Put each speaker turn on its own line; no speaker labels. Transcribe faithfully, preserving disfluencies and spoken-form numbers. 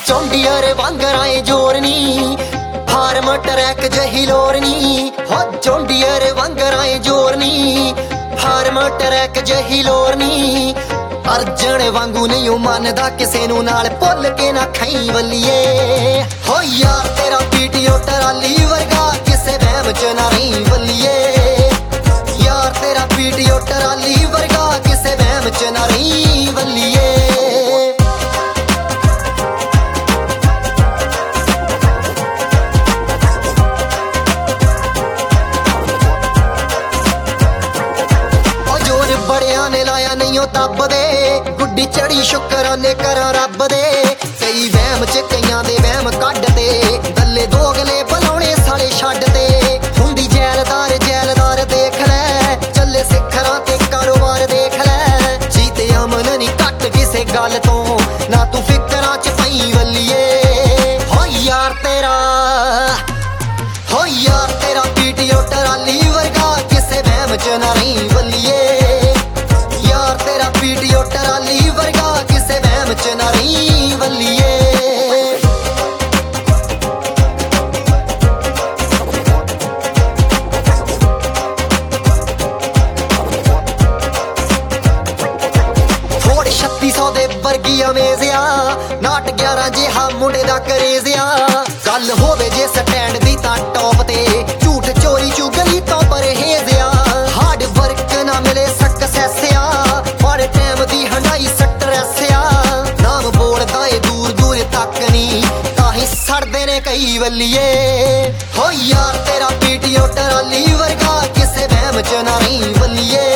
चौंडियर वांगराए जोरनी farm track जही लोरनी हो चौंडियर वांगराए जोरनी farm track जही लोरनी अर्जन वांगू नहीं मनदा किसे नू नाल भुल के ना खाई वलिए हो यार तेरा पीटीओ टराली वर्गा किसे वहम च ना रही वलिए यार तेरा पीटीओ टराली वर्गा किसे वहम च ना रही वलिए बड़िया ने लाया नहीं तब दे गुड्डी चढ़ी शुकराने करा रब दे कई वहम च कईयां दे वहम कढ दे दल्ले दोगले बलाउणे साले छड्ड दे हुंदी जैलदार जैलदार देख लै चले सिखरां ते कारोबार देख लै जीते अमन नहीं घट किसे गल तो ना तू फिकरां च पई वलिए हो यार तेरा हो यार तेरा पीटीओ टराली वर्गा किसे वहम च ना रही वलिए तेरा पीटीओ टराली वर्गा किसे वहम च ना रही वलिए फोड़ छत्ती सौ दे वर्गी अमेजिया नाट ग्यारह जिहा मुंडे दा करेजिया गल होवे जे स्टैंड दी तां टॉप ते झूठ चोरी चुगली तो परहेजिया हार्ड वर्क ना मिले सक्सेस टाइम दी हंडाई सट्रेसिया नाम बोलदा ए दूर दूर तक नी ताही सड़दे ने कई वलिए हो यार तेरा पीटीओ टराली वर्गा किसे वहम च ना रही वलिए